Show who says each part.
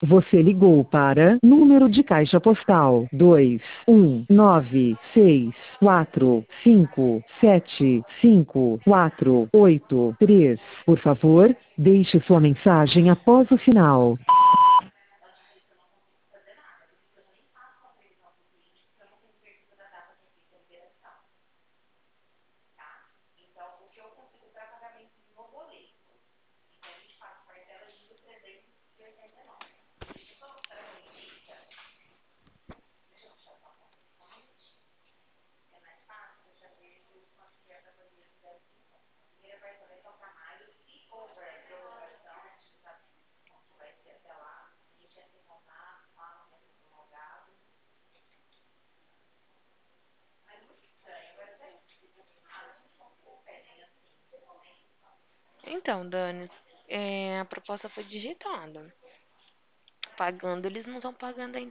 Speaker 1: Você ligou para número de caixa postal 21964575483. Por favor, deixe sua mensagem após o sinal.
Speaker 2: Então, Dani, a proposta foi digitada. Pagando, eles não estão pagando ainda